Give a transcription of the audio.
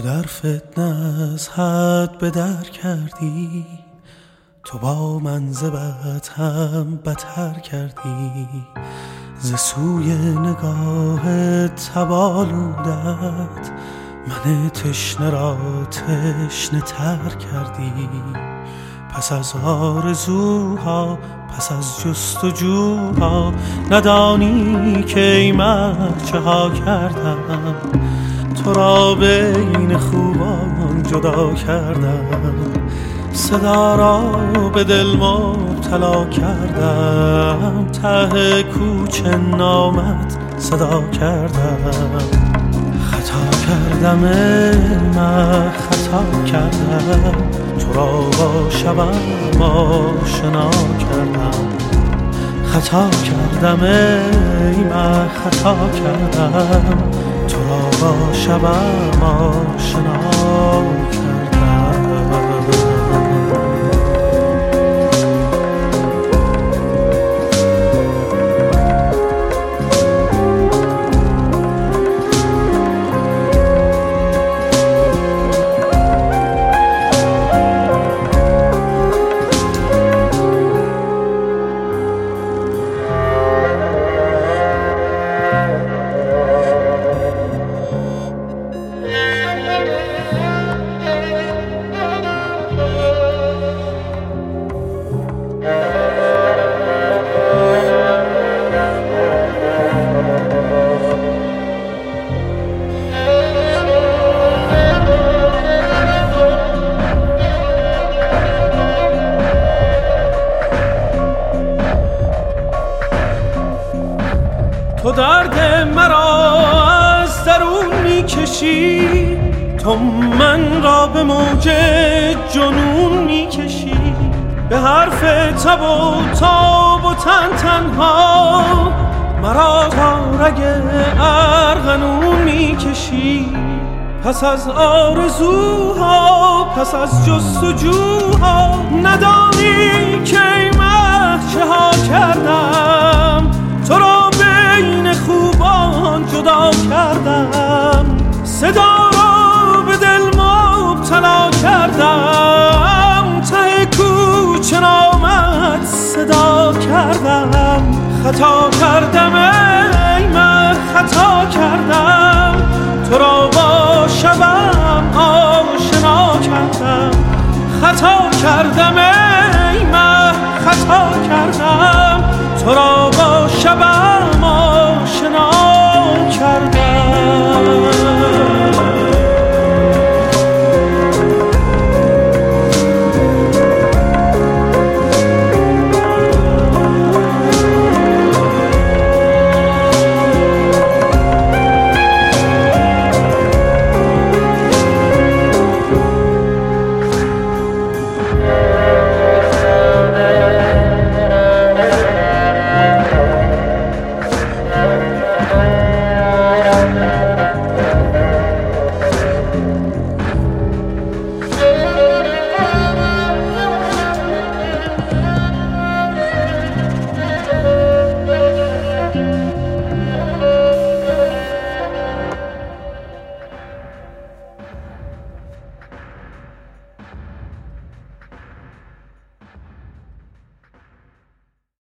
در فتنه از حد به در کردی، تو با من ز بد هم بتر کردی. ز سوی نگاه تبالودت من تشنه را تشنه تر کردی. پس از آرزوها پس از جستجوها ندانی که ای مرد چه ها کردم. تو را بین خوبان جدا کردم، صدا را به دل مبتلا کردم. ته کوچه نامت صدا کردم. خطا کردم من خطا کردم، تو را با شبم آشنا کردم. خطا کردم من خطا کردم، تو را با شبم آشنا کردم. تو درد مرا از درون میکشی، تو من را به موج جنون میکشی. به حرف تب و تاب و تن تنها مرا تا رگ ارغنون میکشی. پس از آرزوها پس از جستجوها ندانی که ای مه چه ها کردم. تو را بین خوبان جدا کردم، صدا را به دل مبتلا کردم. ته کوچه نامت صدا کردم. خطا کردم ای من خطا کردم، تو را با شبم آشنا کردم. خطا کردم ای من خطا کردم، تو را با شبم آشنا کردم.